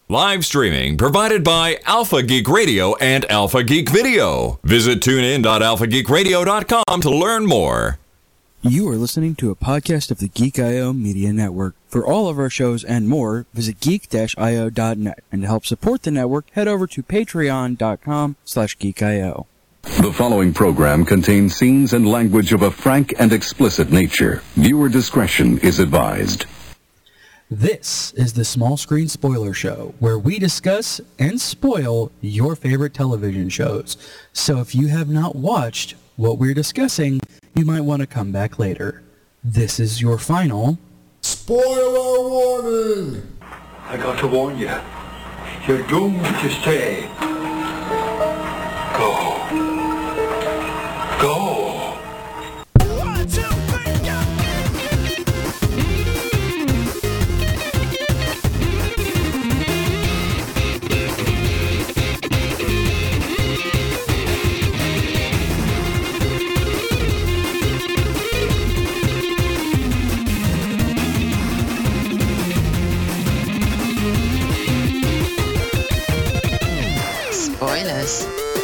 Live streaming provided by Alpha Geek Radio and Alpha Geek Video. Visit tunein.alphageekradio.com to learn more. You are listening to a podcast of the Geek.io Media Network. For all of our shows and more, visit geek-io.net. And to help support the network, head over to patreon.com/geek.io. The following program contains scenes and language of a frank and explicit nature. Viewer discretion is advised. This is the Small Screen Spoiler Show, where we discuss and spoil your favorite television shows. So if you have not watched what we're discussing, you might want to come back later. This is your final spoiler warning. I got to warn you. You're doomed to stay. Go. Go. Spoilers.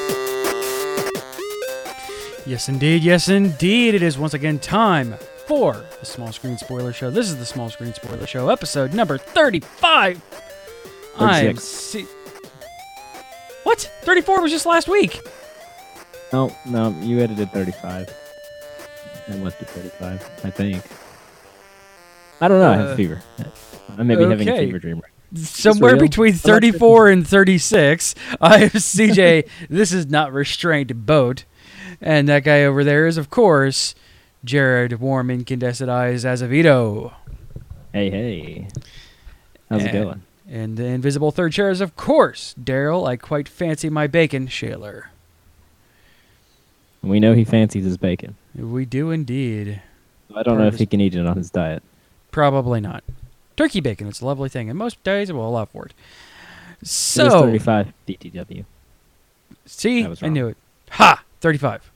Yes, indeed. Yes, indeed. It is once again time for the Small Screen Spoiler Show. This is the Small Screen Spoiler Show, episode number 35. 36. What? 34 was just last week. No, you edited 35. And went to 35, I think. I don't know, I have a fever. I may be having a fever dream right now. Somewhere between 34 and 36. I am CJ. This is not Restrained Boat. And that guy over there is, of course, Jared Warm Incandescent Eyes Azevedo. Hey. How's it going? And the invisible third chair is, of course, Daryl. I quite fancy my bacon, Shaler. We know he fancies his bacon. We do indeed. I don't know if he can eat it on his diet. Probably not. Turkey bacon, it's a lovely thing. And most days, we'll allow for it. So, it is 35 DTW. See? I knew it. Ha! 35.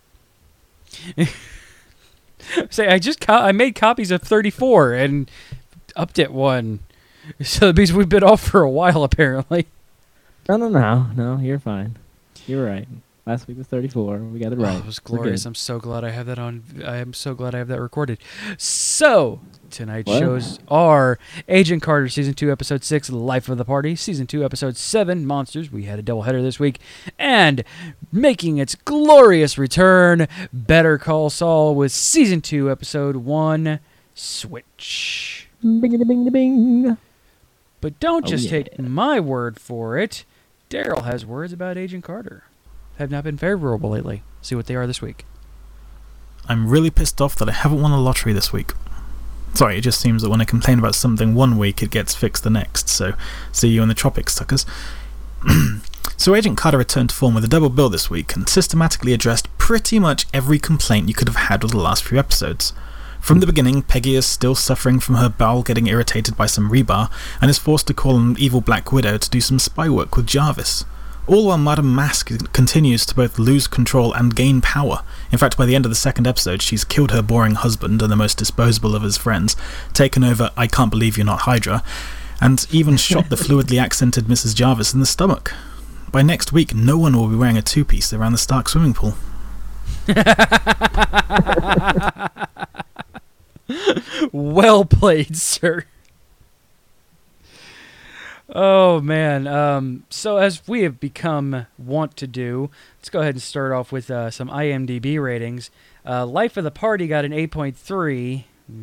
Say, I made copies of 34 and upped it one. So that means we've been off for a while, apparently. No, you're fine. You're right. Last week was 34. We got it right. Oh, it was glorious. I'm so glad I have that on. I am so glad I have that recorded. So, tonight's shows are Agent Carter Season 2, Episode 6, Life of the Party. Season 2, Episode 7, Monsters. We had a doubleheader this week. And making its glorious return, Better Call Saul with Season 2, Episode 1, Switch. Bing. But don't just take my word for it. Daryl has words about Agent Carter. Have not been favorable lately. See what they are this week. I'm really pissed off that I haven't won the lottery this week. Sorry, it just seems that when I complain about something one week, it gets fixed the next, so see you in the tropics, suckers. So Agent Carter returned to form with a double bill this week and systematically addressed pretty much every complaint you could have had with the last few episodes. From the beginning, Peggy is still suffering from her bowel getting irritated by some rebar and is forced to call on evil Black Widow to do some spy work with Jarvis. All while Madame Mask continues to both lose control and gain power. In fact, by the end of the second episode, she's killed her boring husband and the most disposable of his friends, taken over I Can't Believe You're Not Hydra, and even shot the fluidly accented Mrs. Jarvis in the stomach. By next week, no one will be wearing a two-piece around the Stark swimming pool. Well played, sir. Oh, man. So as we have become wont to do, let's go ahead and start off with some IMDb ratings. Life of the Party got an 8.3.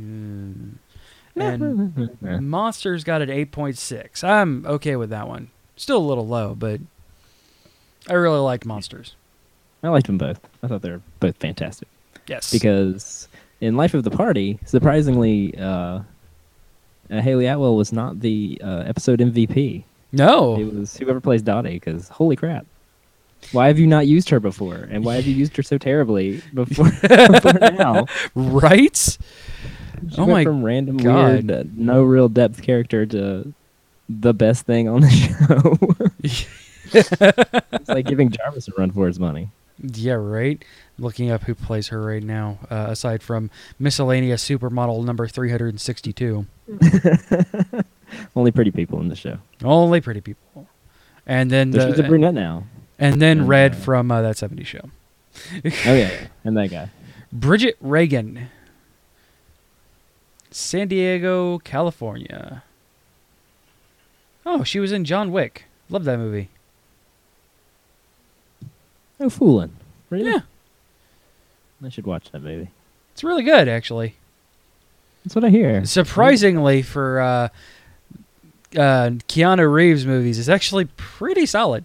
And Monsters got an 8.6. I'm okay with that one. Still a little low, but I really liked Monsters. I liked them both. I thought they were both fantastic. Yes. Because in Life of the Party, surprisingly, Haley Atwell was not the episode MVP. No. It was whoever plays Dottie, because holy crap. Why have you not used her before? And why have you used her so terribly before now? Right? She went from random, weird, no real depth character to the best thing on the show. It's like giving Jarvis a run for his money. Yeah, right? Looking up who plays her right now, aside from miscellaneous supermodel number 362. Well, Only pretty people in the show. Only pretty people. And then she's a brunette now. And then Red from That 70s Show. Oh yeah, and that guy. Bridget Regan. San Diego, California. Oh, she was in John Wick. Love that movie. No fooling. Really? Yeah. I should watch that movie. It's really good, actually. That's what I hear. Surprisingly, for Keanu Reeves movies, it's actually pretty solid.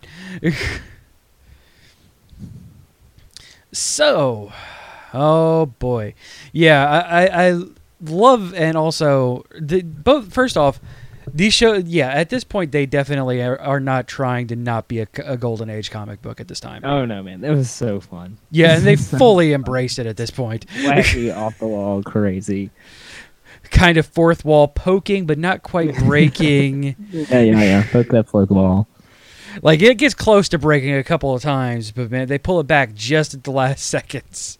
So, oh boy. Yeah, I love, and also, both. First off, these shows, yeah, at this point, they definitely are not trying to not be a Golden Age comic book at this time. Oh, no, man. That was so fun. Yeah, and they fully embraced it at this point. Wacky, off the wall, crazy. Kind of fourth wall poking, but not quite breaking. Yeah. Poke that fourth wall. Like, it gets close to breaking a couple of times, but, man, they pull it back just at the last seconds.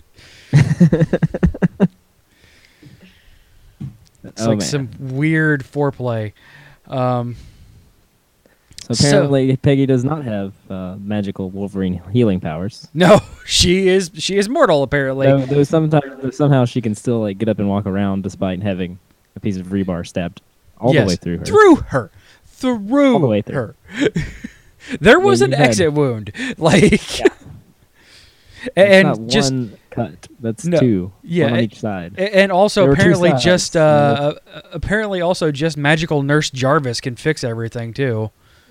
It's some weird foreplay. So apparently Peggy does not have magical Wolverine healing powers. No, she is mortal, apparently. Though somehow she can still get up and walk around despite having a piece of rebar stabbed all the way through her. Through all the way through her. There was an exit wound. Yeah. And not just one cut. That's two. Yeah, one on each side. And also apparently just magical Nurse Jarvis can fix everything too.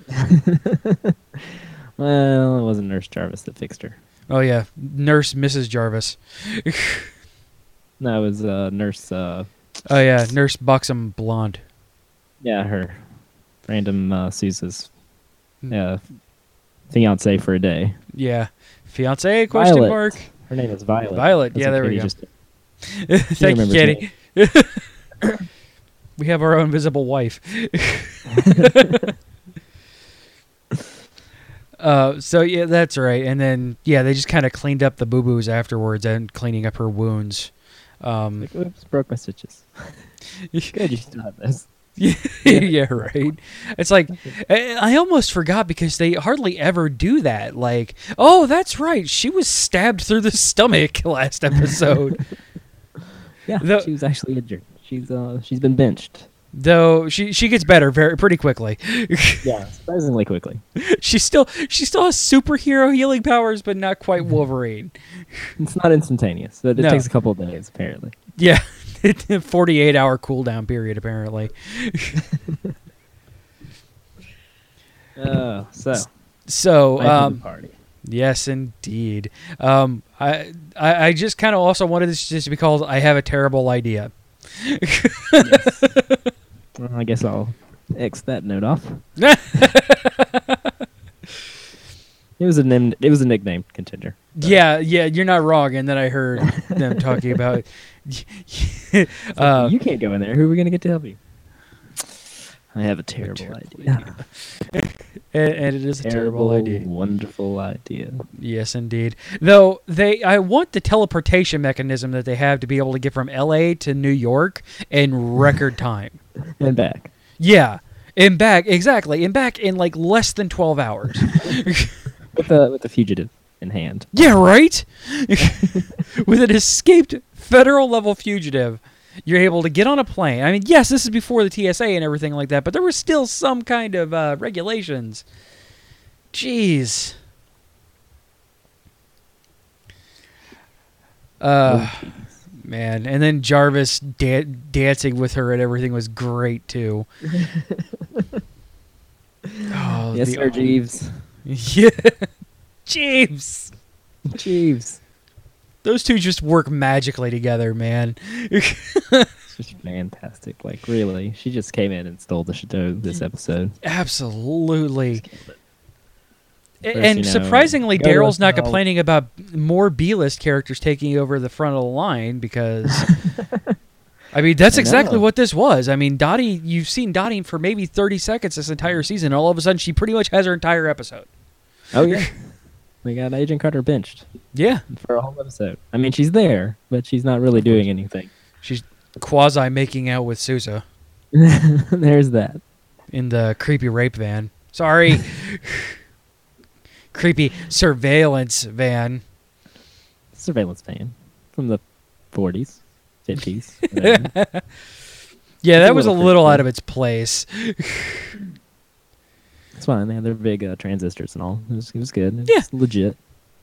Well, it wasn't Nurse Jarvis that fixed her. Oh yeah, Nurse Mrs. Jarvis. No, it was Nurse. Oh yeah, Nurse Buxom Blonde. Yeah, her random Sousa's fiance for a day. Yeah, fiance? Question Violet. mark. Her name is Violet. Violet. That's yeah, there we go. Thank you, Katie. We have our own visible wife. So yeah, that's right. And then they just kind of cleaned up the boo-boos afterwards and cleaning up her wounds. Oops, broke my stitches. Good, you still have this. Yeah, right. It's like I almost forgot because they hardly ever do that. Like, oh, that's right. She was stabbed through the stomach last episode. Yeah, she was actually injured. She's been benched. Though she gets better pretty quickly. Yeah, surprisingly quickly. She still has superhero healing powers, but not quite Wolverine. It's not instantaneous. It takes a couple of days, apparently. Yeah, 48-hour cooldown period, apparently. So party. Yes, indeed. I just kind of also wanted this just to be called "I Have a Terrible Idea." Yes. Well, I guess I'll X that note off. It was a nickname contender. So. Yeah, you're not wrong. And then I heard them talking about. You can't go in there. Who are we gonna get to help you? I have a terrible idea. And it is a terrible idea. Wonderful idea. Yes, indeed. Though I want the teleportation mechanism that they have to be able to get from L.A. to New York in record time. And back. Yeah, and back, exactly. And back in like less than 12 hours. with the fugitive in hand. Yeah, right? With an escaped federal level fugitive. You're able to get on a plane. I mean, yes, this is before the TSA and everything like that, but there was still some kind of regulations. Jeez. Man, and then Jarvis dancing with her and everything was great, too. Yes, sir, Jeeves. Yeah. Jeeves. Those two just work magically together, man. It's just fantastic. Like, really. She just came in and stole the show this episode. Absolutely. And surprisingly, Daryl's not complaining about more B-list characters taking over the front of the line because... I mean, that's exactly what this was. I mean, Dottie, you've seen Dottie for maybe 30 seconds this entire season. All of a sudden, she pretty much has her entire episode. Oh, yeah. We got Agent Carter benched. Yeah. For a whole episode. I mean, she's there, but she's not really doing anything. She's quasi making out with Sousa. There's that. in the creepy rape van. Sorry. Creepy surveillance van. Surveillance van from the 40s, 50s. Yeah, that was a little out of its place. It's fine. They had their big transistors and all. It was good. It was legit.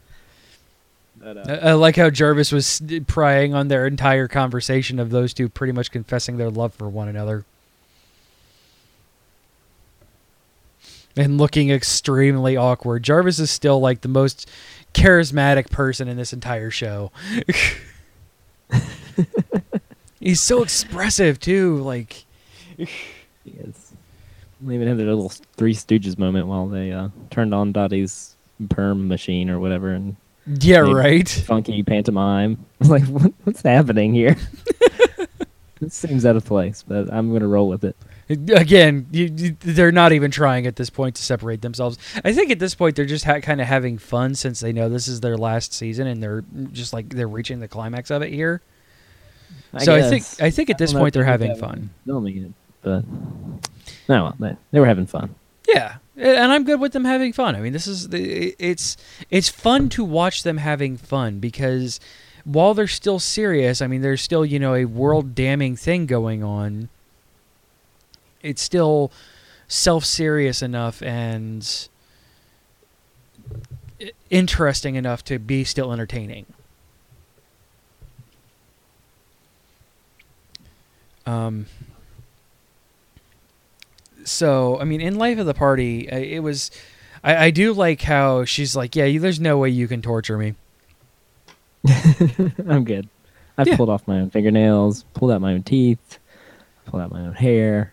I like how Jarvis was prying on their entire conversation of those two pretty much confessing their love for one another. And looking extremely awkward. Jarvis is still like the most charismatic person in this entire show. He's so expressive too, like. He is. They even had their little Three Stooges moment while they turned on Dottie's perm machine or whatever, and right. Funky pantomime. I was like, what's happening here? This seems out of place, but I'm gonna roll with it. Again, they're not even trying at this point to separate themselves. I think at this point they're just kind of having fun since they know this is their last season and they're just like they're reaching the climax of it here. I think at this point they're having fun. Filming it, but no, they were having fun. Yeah, and I'm good with them having fun. I mean, it's fun to watch them having fun because while they're still serious, I mean, there's still a world damning thing going on. It's still self-serious enough and interesting enough to be still entertaining. So, I mean, in Life of the Party, it was... I do like how she's like, yeah, there's no way you can torture me. I'm good. I've pulled off my own fingernails, pulled out my own teeth, pulled out my own hair.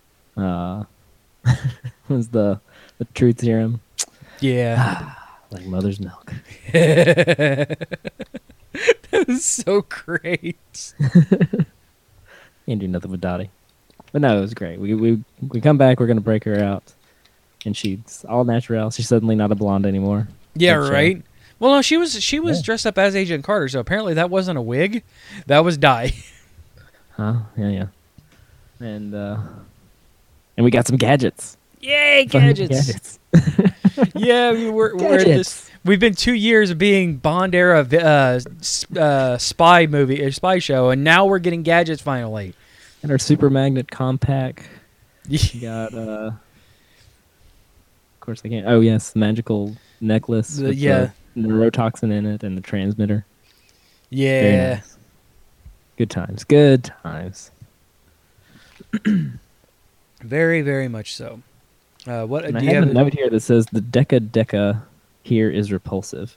Was the truth serum. Yeah. Like mother's milk. That was so great. Can't do nothing with Dottie. But no, it was great. We come back, we're gonna break her out. And she's all natural. She's suddenly not a blonde anymore. Yeah, right. Well, no, she was dressed up as Agent Carter, so apparently that wasn't a wig. That was dye. Huh? Yeah. And we got some gadgets. Yay, gadgets. Yeah, we're in this. We've been 2 years of being Bond era spy show, and now we're getting gadgets finally. And our super magnet compact. We got of course I can't. Oh yes, the magical necklace with the neurotoxin in it and the transmitter. Yeah. Very nice. Good times. Good times. Very, very much so. What and do I you have a note here that says the Deca here is repulsive.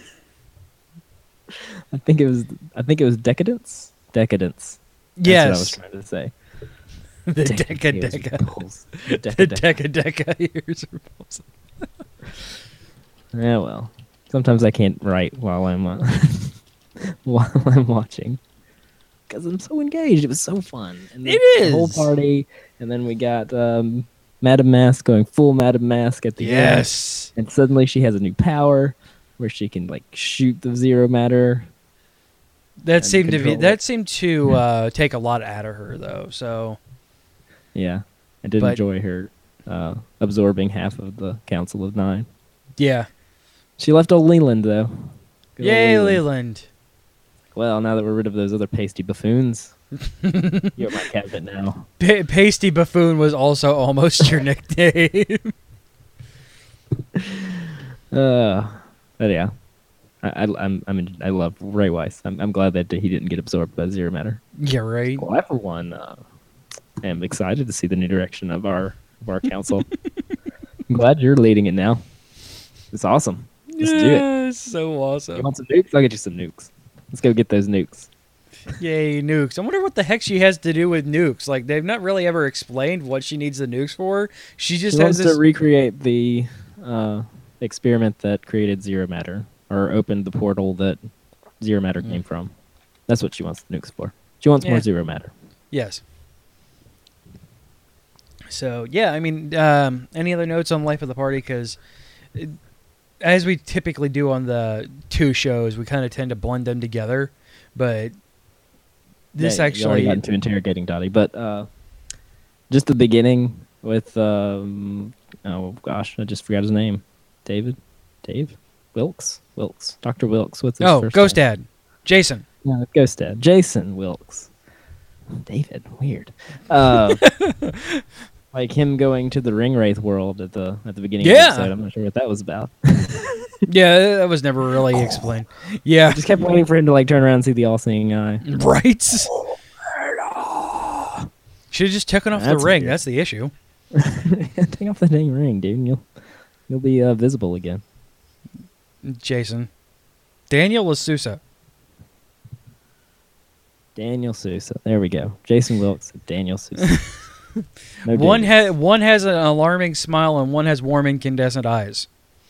I think it was decadence. Decadence. Yes. That's what I was trying to say. The Deca. The Deca here's repulsive. Yeah, well, sometimes I can't write while I'm watching because I'm so engaged. It was so fun. And it is the whole party, and then we got Madame Mask going full Madame Mask at the end. Yes. And suddenly she has a new power where she can like shoot the zero matter. That seemed to take a lot out of her though. So. Yeah, I did enjoy her absorbing half of the Council of Nine. Yeah. She left old Leland, though. Good Yay, Leland. Well, now that we're rid of those other pasty buffoons, you're my cabinet now. Pasty buffoon was also almost your nickname. But yeah, I love Ray Weiss. I'm glad that he didn't get absorbed by Zero Matter. Yeah, right. Well, I for one am excited to see the new direction of our council. I'm glad you're leading it now. It's awesome. Let's do it. It's so awesome. You want some nukes? I'll get you some nukes. Let's go get those nukes. Yay, nukes. I wonder what the heck she has to do with nukes. Like, they've not really ever explained what she needs the nukes for. She wants to recreate the experiment that created Zero Matter, or opened the portal that Zero Matter came from. That's what she wants the nukes for. She wants more Zero Matter. Yes. So, yeah, I mean, any other notes on Life of the Party? Because as we typically do on the two shows, we kind of tend to blend them together. But this you already got into interrogating Dottie. But just the beginning, with oh gosh, I just forgot his name. Dave Wilkes, Dr. Wilkes. What's his first Ghost name? Dad, Jason. No, Ghost Dad, Jason Wilkes. David, weird. Like him going to the Ringwraith world at the beginning of the episode. I'm not sure what that was about. Yeah, that was never really explained. Yeah, I just kept waiting for him to like turn around and see the all-seeing eye. Right. Should have just taken off the ring. Weird. That's the issue. Take off the dang ring, dude. And you'll be visible again. Jason. Daniel Sousa. Daniel Sousa. There we go. Jason Wilkes, Daniel Sousa. No One Daniels. has an alarming smile and one has warm incandescent eyes.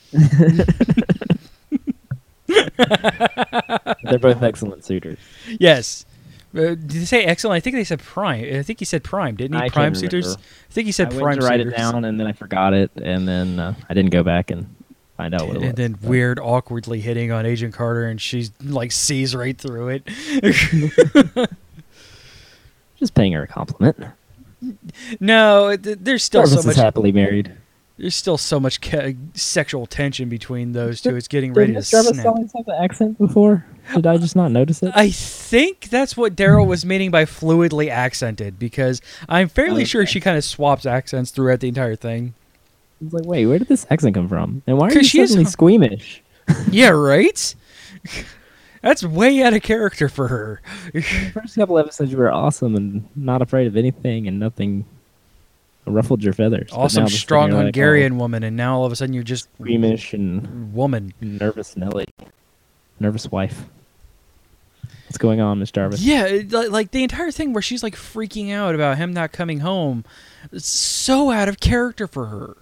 They're both excellent suitors. Yes. Did they say excellent? I think they said prime. I think he said prime, didn't he? I Prime can't suitors? remember. I think he said I prime went to write suitors. it down and then I forgot it, and then I didn't go back and find out what it was. And then weird, awkwardly hitting on Agent Carter, and she's like sees right through it. Just paying her a compliment. No, there's still Jarvis so much. is happily married. There's still so much sexual tension between those two. It's getting ready to Did Jarvis snap. always have the accent before? Did I just not notice it? I think that's what Daryl was meaning by fluidly accented, because I'm fairly sure she kind of swaps accents throughout the entire thing. It's like, wait, where did this accent come from? And why are 'Cause you she is- suddenly squeamish? Yeah, right? That's way out of character for her. The first couple episodes you were awesome and not afraid of anything, and nothing ruffled your feathers. But Awesome, now this strong thing you're like, Hungarian woman, and now all of a sudden you're just squeamish and woman. nervous Nelly. Nervous wife. What's going on, Miss Jarvis? Yeah, like the entire thing where she's like freaking out about him not coming home. It's so out of character for her.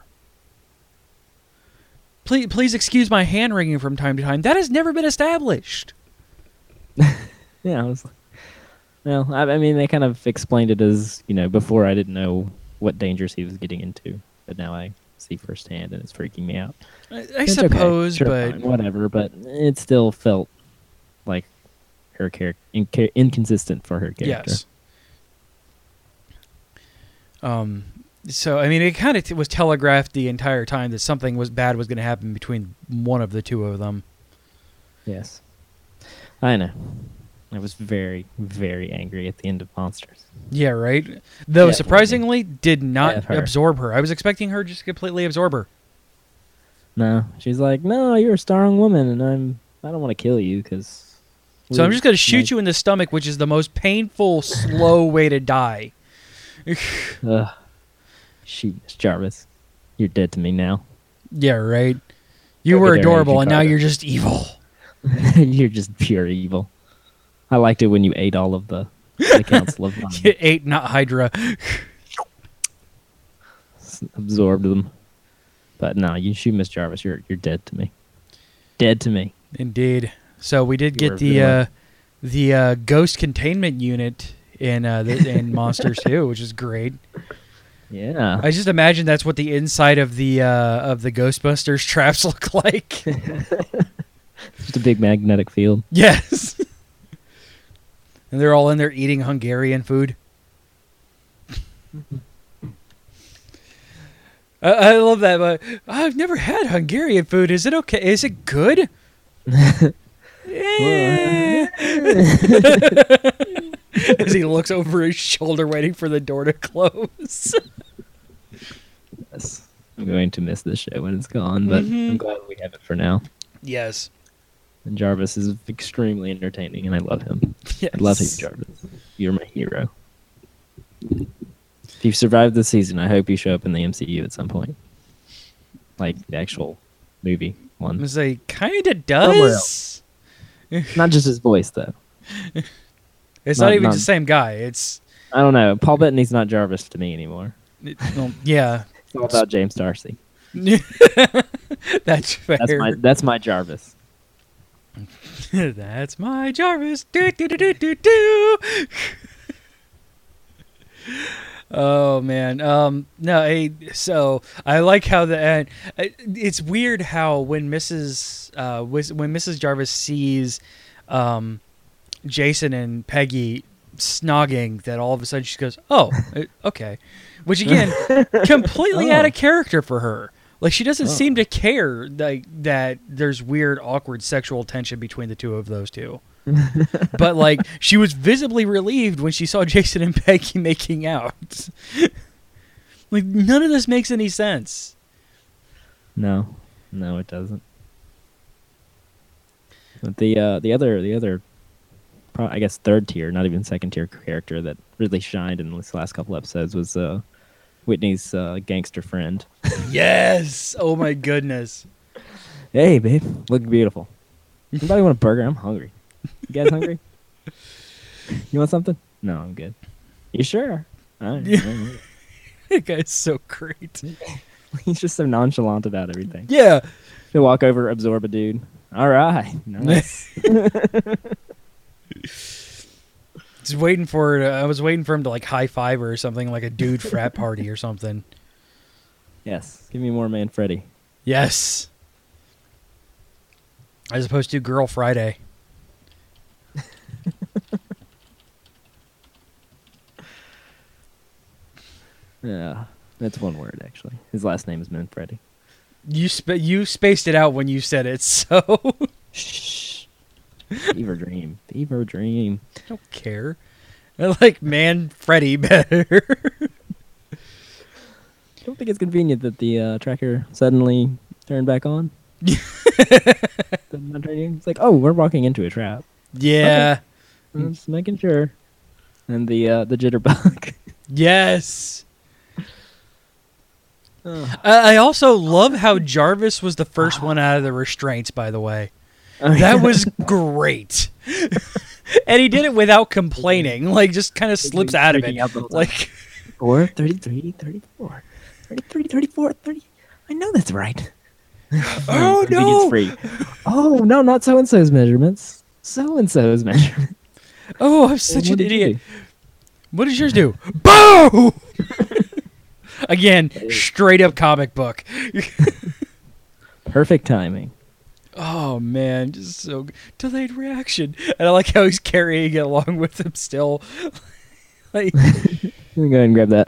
Please excuse my hand wringing from time to time. That has never been established. Yeah, I was. Well, I mean, they kind of explained it as, before I didn't know what dangers he was getting into, but now I see firsthand, and it's freaking me out. I It's okay. suppose, Sure, but fine, whatever. But it still felt like her character inconsistent for her character. yes. So I mean, it kind of was telegraphed the entire time that something bad was going to happen between one of the two of them. Yes, I know. I was very, very angry at the end of Monsters. Yeah, right. Though Definitely. surprisingly, did not F her. absorb her. I was expecting her just to completely absorb her. No, she's like, no, you're a strong woman, and I don't want to kill you because. So I'm just going to shoot you in the stomach, which is the most painful, slow way to die. Shoot, Miss Jarvis, you're dead to me now. Yeah, right. You Over were there, adorable, Agent and now Carter. you're just evil. You're just pure evil. I liked it when you ate all of the Council of Mind. You ate not Hydra. Absorbed them. But no, you shoot Miss Jarvis, you're dead to me. Dead to me. Indeed. So we did You get were the ghost containment unit in Monsters 2, which is great. Yeah. I just imagine that's what the inside of the Ghostbusters traps look like. Just a big magnetic field. Yes. And they're all in there eating Hungarian food. I love that, but I've never had Hungarian food. Is it okay? Is it good? As he looks over his shoulder waiting for the door to close. Yes. I'm going to miss this show when it's gone, but I'm glad we have it for now. Yes. And Jarvis is extremely entertaining, and I love him. Yes. I love you, Jarvis. You're my hero. If you've survived this season, I hope you show up in the MCU at some point. Like the actual movie one. It's like, kind of Somewhere does. Not just his voice, though. It's Not- not even not- the same guy. It's I don't know. Paul Bettany's not Jarvis to me anymore. well, yeah. It's all about James Darcy. That's fair. That's my Jarvis. That's my Jarvis. Do, do, do, do, do, do. Oh man. No. So I like how it's weird how when Mrs. Jarvis sees Jason and Peggy snogging that all of a sudden she goes, "Oh, okay," which again, completely out of character for her. Like she doesn't seem to care that there's weird, awkward sexual tension between the two of those two. But like she was visibly relieved when she saw Jason and Peggy making out. Like none of this makes any sense. No, it doesn't. But the other, I guess third tier, not even second tier character that really shined in this last couple episodes was Whitney's gangster friend. Yes! Oh my goodness. Hey, babe, look beautiful. Anybody want a burger? I'm hungry. You guys hungry? You want something? No, I'm good. You sure? All right. That guy's so great. He's just so nonchalant about everything. Yeah. He'll walk over, absorb a dude. All right. Nice. Just waiting for I was waiting for him to like high five her or something, like a dude frat party or something. Yes. Give me more Manfredi. Yes. As opposed to Girl Friday. Yeah. That's one word, actually. His last name is Manfredi. You spaced it out when you said it, so... Shh. Fever dream. Fever dream. I don't care. I like Manfredi better. I don't think it's convenient that the tracker suddenly turned back on. It's like, oh, we're walking into a trap. Yeah. Okay. I'm just making sure. And the jitterbug. Yes. I also love how Jarvis was the first one out of the restraints, by the way. That was great. And he did it without complaining. Like, just kind of slips out of it. Like 33, 34. 33, 34, 30. I know that's right. Oh, no. Free. Oh, no, not so-and-so's measurements. So-and-so's measurements. Oh, I'm such an idiot. What does yours do? Boo! Again, straight up comic book. Perfect timing. Oh, man. Just so delayed reaction. And I like how he's carrying it along with him still. Like, let me go ahead and grab that.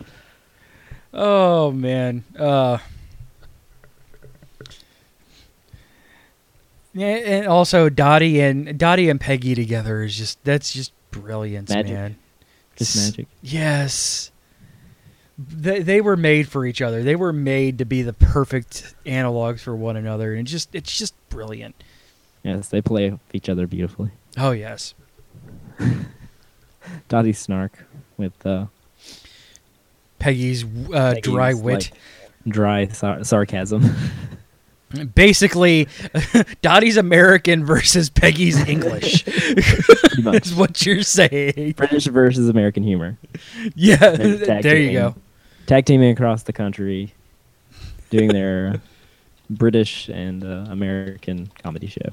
Oh, man. Yeah, and also Dottie and Peggy together is that's just brilliance, magic. Man. Just magic. Yes. They were made for each other. They were made to be the perfect analogs for one another, and it's just brilliant. Yes, they play each other beautifully. Oh yes. Dottie's snark with Peggy's dry wit, like, dry sarcasm. Basically, Dottie's American versus Peggy's English. Is what you're saying. British versus American humor. Yeah, there you go. Tag teaming across the country, doing their British and American comedy show.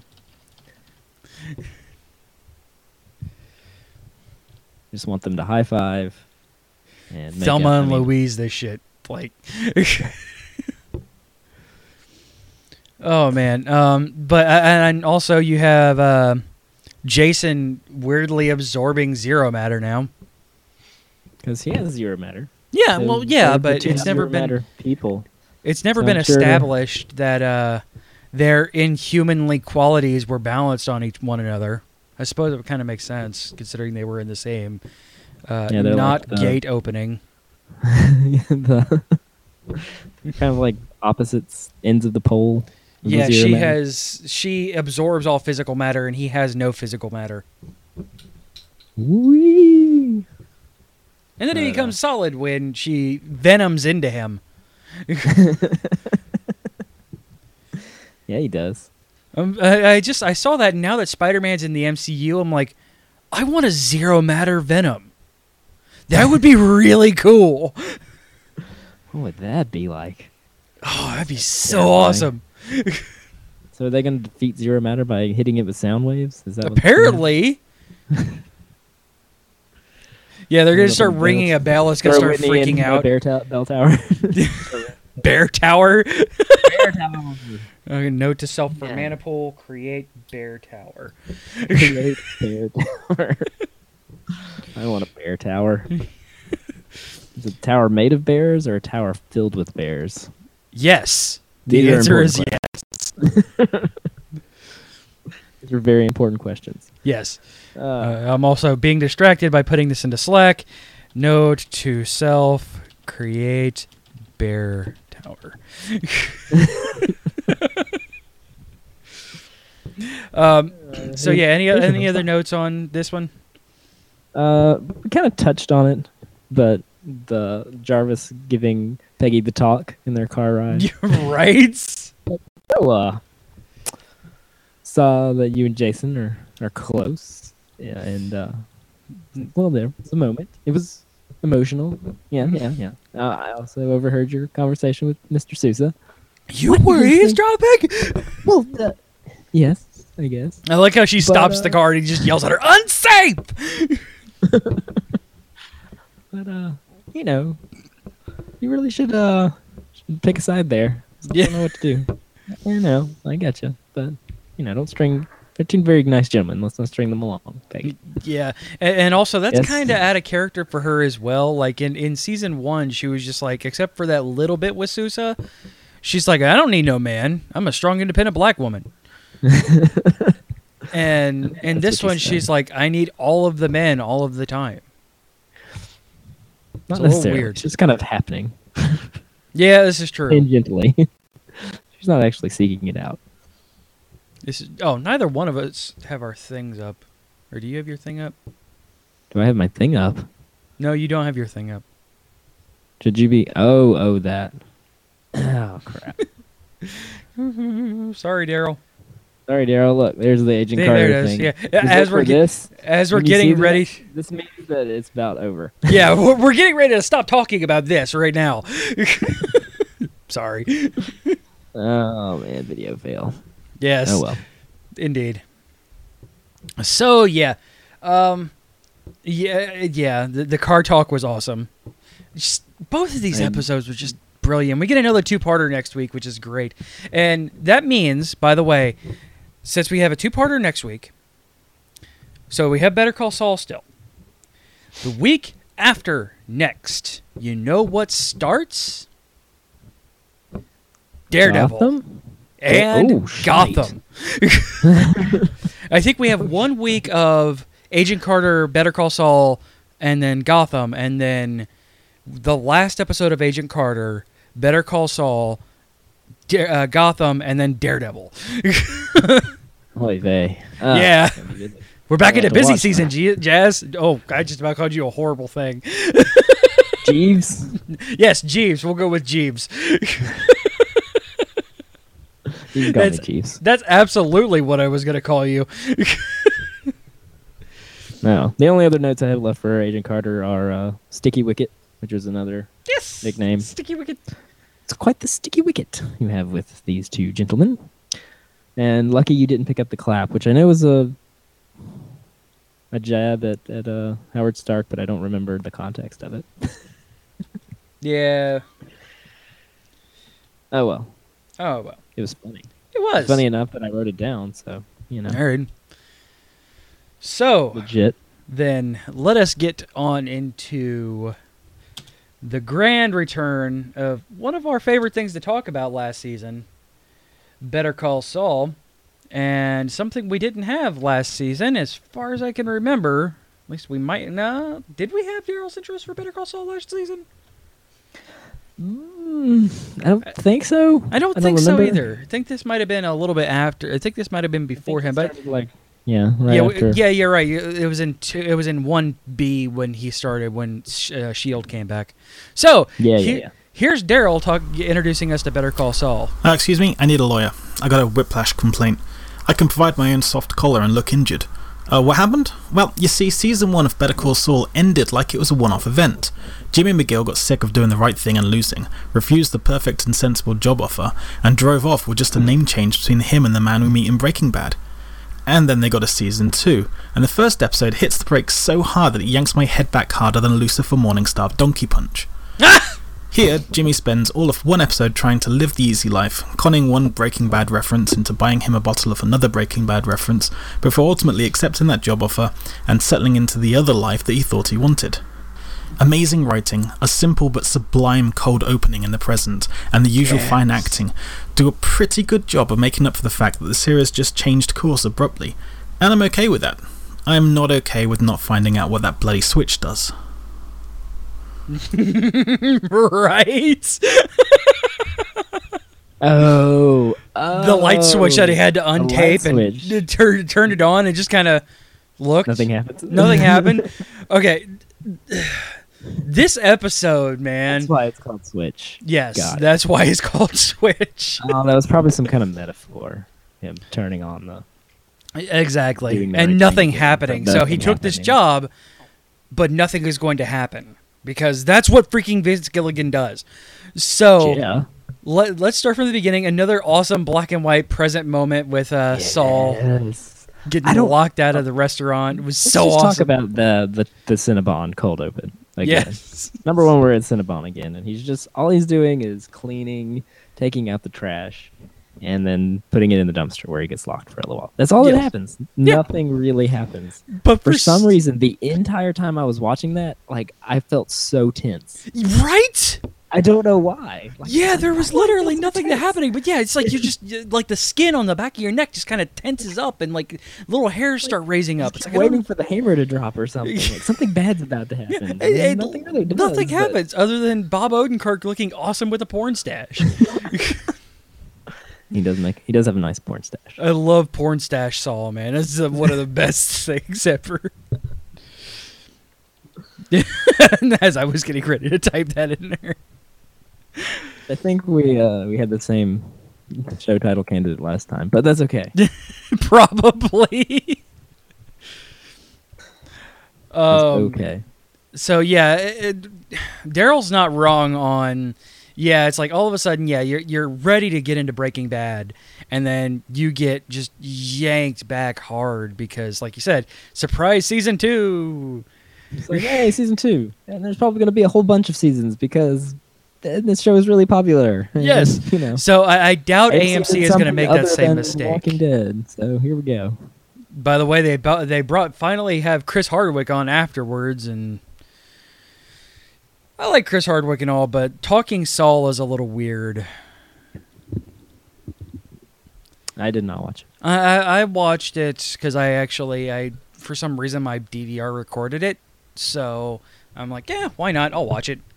Just want them to high five and make Thelma and Louise this shit. Like oh man. But and also you have Jason weirdly absorbing zero matter now. Because he has zero matter. Yeah, well, yeah, but it's never been people. It's never been established that their inhumanly qualities were balanced on one another. I suppose it kind of makes sense considering they were in the same not like gate opening. Kind of like opposites ends of the pole. Yeah, she absorbs all physical matter and he has no physical matter. Whee! And then he becomes solid when she venoms into him. Yeah, he does. I saw that now that Spider-Man's in the MCU, I'm like, I want a zero matter Venom. That would be really cool. What would that be like? Oh, that'd be so awesome. So are they going to defeat zero matter by hitting it with sound waves? Is that apparently? Yeah, they're going to start ringing a bell. It's going to start freaking out. Bell tower. Bear tower? Bear tower. Okay, note to self for Manipul, create bear tower. Create bear tower. I want a bear tower. Is it a tower made of bears or a tower filled with bears? Yes. The answer is yes. These are very important questions. Yes. I'm also being distracted by putting this into Slack. Note to self, create bear tower. So yeah, any other notes on this one? We kind of touched on it, but the Jarvis giving Peggy the talk in their car ride. You're right. So, saw that you and Jason are close. Yeah, and well, there was a moment. It was emotional. Yeah. I also overheard your conversation with Mr. Sousa. You were eavesdropping? Well, yes, I guess. I like how she stops the car and he just yells at her, "Unsafe!" But you really should pick a side there. I don't know what to do. I got you, but don't string. They're two very nice gentlemen. Let's not string them along. Peggy. Yeah, and also that's kind of out of character for her as well. Like in season 1, she was just like, except for that little bit with Sousa, she's like, I don't need no man. I'm a strong, independent black woman. And in this one, she's like, I need all of the men all of the time. Not necessarily. Weird. It's just kind of happening. Yeah, this is true. Tangentially. She's not actually seeking it out. Neither one of us have our things up. Or do you have your thing up? Do I have my thing up? No, you don't have your thing up. Should you be? Oh, that. Oh, crap. Sorry, Daryl. Look, there's the Agent Carter there it is. thing. Yeah, as we're getting ready. This means that it's about over. Yeah, we're getting ready to stop talking about this right now. Sorry. Oh man, video fail. Yes. Oh well. Indeed. So yeah, the car talk was awesome. Just, both of these episodes were just brilliant. We get another 2-parter next week, which is great, and that means, by the way, since we have a 2-parter next week, so we have Better Call Saul still. The week after next, you know what starts? Daredevil. Gotham? And Gotham. I think we have 1 week of Agent Carter, Better Call Saul, and then Gotham, and then the last episode of Agent Carter, Better Call Saul, Gotham, and then Daredevil. Oy vey. Yeah. We're back into busy season, Jazz. Oh, I just about called you a horrible thing. Jeeves? Yes, Jeeves. We'll go with Jeeves. You can call me Jeeves. That's absolutely what I was going to call you. No. The only other notes I have left for Agent Carter are Sticky Wicket, which is another nickname. Sticky Wicket. It's quite the sticky wicket you have with these two gentlemen. And lucky you didn't pick up the clap, which I know was a jab at Howard Stark, but I don't remember the context of it. Yeah. Oh well. It was funny. It was. Funny enough that I wrote it down, so, All right. So, legit. Then let us get on into the grand return of one of our favorite things to talk about last season, Better Call Saul, and something we didn't have last season, as far as I can remember. At least we might. No, did we have Daryl's interest for Better Call Saul last season? I don't think so. I don't think so either. I think this might have been a little bit after. I think this might have been before him, but after. Yeah, you're right. It was in 1B when he started, when Shield came back. So here's Daryl introducing us to Better Call Saul. Excuse me, I need a lawyer. I got a whiplash complaint. I can provide my own soft collar and look injured. What happened? Well, you see, season 1 of Better Call Saul ended like it was a one-off event. Jimmy McGill got sick of doing the right thing and losing, refused the perfect and sensible job offer, and drove off with just a name change between him and the man we meet in Breaking Bad. And then they got a season 2, and the first episode hits the brakes so hard that it yanks my head back harder than Lucifer Morningstar Donkey Punch. Here, Jimmy spends all of one episode trying to live the easy life, conning one Breaking Bad reference into buying him a bottle of another Breaking Bad reference, before ultimately accepting that job offer and settling into the other life that he thought he wanted. Amazing writing, a simple but sublime cold opening in the present, and the usual fine acting do a pretty good job of making up for the fact that the series just changed course abruptly, and I'm okay with that. I'm not okay with not finding out what that bloody switch does. Right? The light switch that he had to untape and turn it on and just kind of looked. Nothing happens. Nothing happened. Okay. This episode, man. That's why it's called Switch. Yes, that's why it's called Switch. Oh, that was probably some kind of metaphor. Him turning on the... Exactly. And nothing happening. So he took this job, but nothing is going to happen. Because that's what freaking Vince Gilligan does. So, yeah. Let's start from the beginning. Another awesome black and white present moment with Saul getting locked out of the restaurant. It was so awesome. Let's talk about the Cinnabon cold open again. Yes. Number one, we're at Cinnabon again, and all he's doing is cleaning, taking out the trash, and then putting it in the dumpster where he gets locked for a little while. That's all that happens. Nothing really happens. But for some reason, the entire time I was watching that, I felt so tense. Right? I don't know why. There was literally nothing happening. But yeah, it's like you're just the skin on the back of your neck just kind of tenses up and little hairs start raising up. It's like waiting for the hammer to drop or something. Something bad's about to happen. Nothing really does. Nothing happens other than Bob Odenkirk looking awesome with a porn stash. He does have a nice porn stash. I love porn stash Saul, man. It's one of the best things ever. As I was getting ready to type that in there. I think we had the same show title candidate last time, but that's okay. Probably. Okay. So yeah, Daryl's not wrong on. Yeah, it's like all of a sudden, you're ready to get into Breaking Bad, and then you get just yanked back hard because, like you said, surprise season 2. It's like, hey, season 2, and there's probably going to be a whole bunch of seasons because this show is really popular. Yes, So I doubt AMC is going to make that same than mistake. Walking Dead. So here we go. By the way, they finally have Chris Hardwick on afterwards, and I like Chris Hardwick and all, but Talking Saul is a little weird. I did not watch it. I watched it because I for some reason my DVR recorded it, so I'm like, yeah, why not? I'll watch it.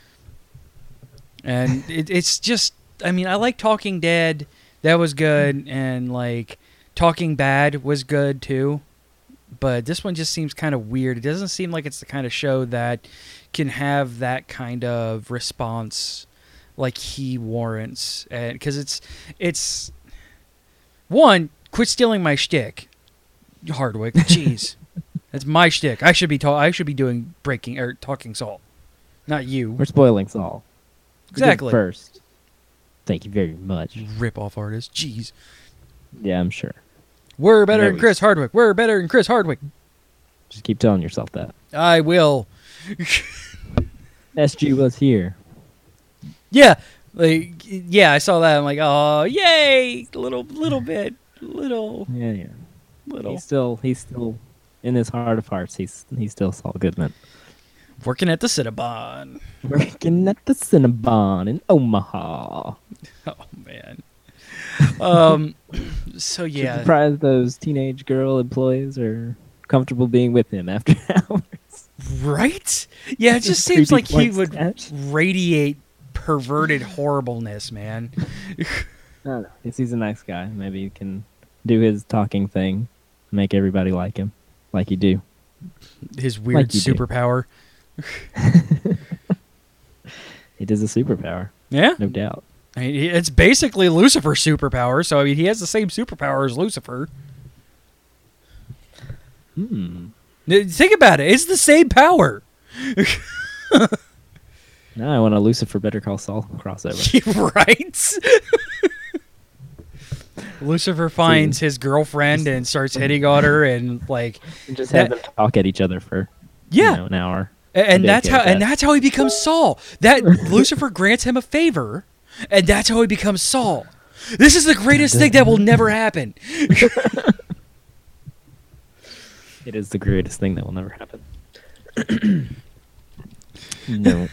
And it's just, I mean, I like Talking Dead. That was good, and Talking Bad was good too. But this one just seems kind of weird. It doesn't seem like it's the kind of show that can have that kind of response like he warrants. Because it's one, quit stealing my shtick, Hardwick. Jeez, that's my shtick. I should be doing Talking Saul, not you. We're spoiling Saul. Exactly. First. Thank you very much. Rip off artist. Jeez. Yeah, I'm sure. We're better than Chris Hardwick. We're better than Chris Hardwick. Just keep telling yourself that. I will. SG was here. Yeah. I saw that. I'm like, oh, yay. Little bit. Little. Yeah. Little. He's still in his heart of hearts. He's still Saul Goodman. Working at the Cinnabon. Working at the Cinnabon in Omaha. Oh, man. So yeah, I'm surprised those teenage girl employees are comfortable being with him after hours. Right? Yeah, it just seems like he would radiate perverted horribleness, man. No, he's a nice guy. Maybe he can do his talking thing, make everybody like him, like you do. His weird superpower. It is a superpower. Yeah, no doubt. I mean, it's basically Lucifer's superpower, so I mean, he has the same superpower as Lucifer. Think about it. It's the same power. Now I want a Lucifer Better Call Saul crossover. Right? Lucifer finds his girlfriend and starts hitting on her and just have them talk at each other for an hour. And be that's okay how with and that. that's how he becomes Saul. That Lucifer grants him a favor, and that's how he becomes Saul. This is the greatest thing that will never happen. It is the greatest thing that will never happen. No.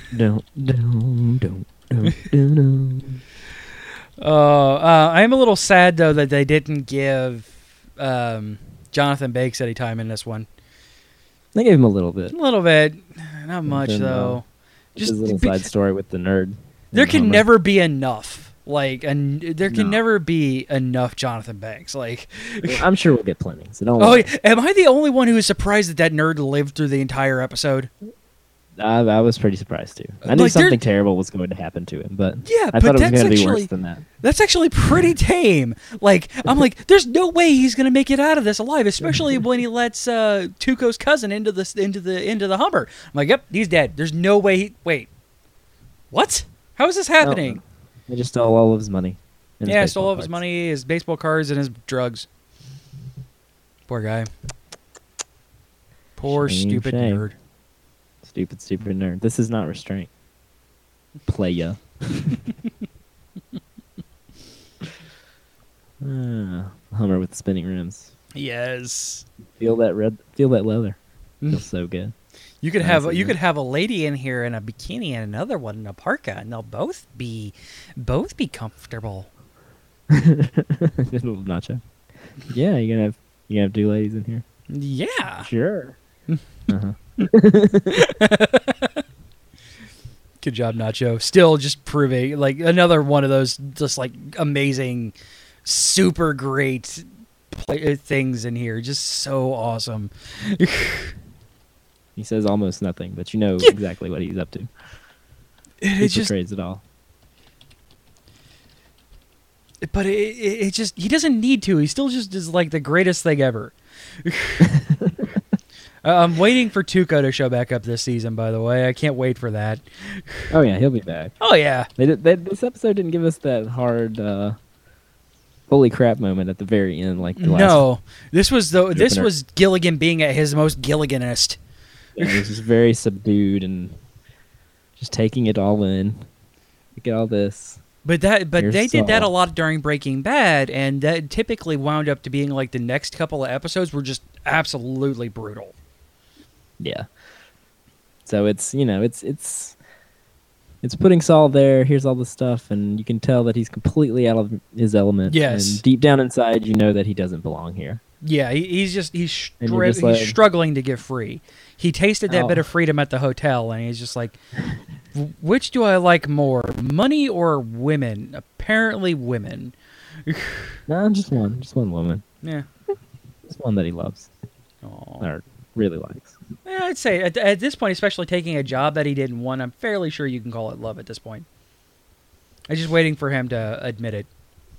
I am a little sad though that they didn't give Jonathan Bakes any time in this one. They gave him a little bit. A little bit, not much Then, though. Just his little side story with the nerd. There and can Homer. never be enough. Like, and there can No. never be enough Jonathan Banks. Like, I'm sure we'll get plenty. So don't oh, worry. yeah. Am I the only one who is surprised that that nerd lived through the entire episode? I was pretty surprised too. I knew Like, there- something terrible was going to happen to him, but Yeah, I but thought it was that's going to be actually worse than that. that's actually pretty tame. Like, I'm like, there's no way he's gonna make it out of this alive, especially when he lets Tuco's cousin into the Hummer. I'm like, yep, he's dead. There's no way. Wait, what? How is this happening? They just stole all of his money. and his Yeah, baseball stole all of his cards. money, his baseball cards, and his drugs. Poor guy. Poor Shame, stupid shame. nerd. Stupid nerd. This is not restraint. Playa. Hummer with the spinning rims. Yes. Feel that leather. Feels so good. You could Nice, have isn't you it? could have a lady in here in a bikini and another one in a parka, and they'll both be comfortable. Little nacho. Yeah, you're gonna have two ladies in here. Yeah. Sure. Good job, Nacho. Still just proving like another one of those just like amazing, super great things in here. Just so awesome. He says almost nothing, but you know exactly what he's up to. He It's just, portrays it all. but it just he doesn't need to. He still just is like the greatest thing ever. I'm waiting for Tuco to show back up this season. By the way, I can't wait for that. Oh yeah, he'll be back. Oh yeah. This episode didn't give us that hard, holy crap moment at the very end, like the last. No, this was Opener. Gilligan being at his most Gilliganist. Yeah, it was just very subdued and just taking it all in. Look at all this. But Here's they did that a Saul. lot during Breaking Bad, and that typically wound up to being like the next couple of episodes were just absolutely brutal. Yeah. So it's it's putting Saul there. Here's all the stuff, and you can tell that he's completely out of his element. Yes. And deep down inside, you know that he doesn't belong here. Yeah, he's And you're just like- he's struggling to get free. He tasted that Oh. bit of freedom at the hotel, and he's just like, which do I like more, money or women? Apparently, women. No, just one woman, Yeah. just one that he loves Aw. or really likes. Yeah, I'd say at this point, especially taking a job that he didn't want, I'm fairly sure you can call it love at this point. I'm just waiting for him to admit it.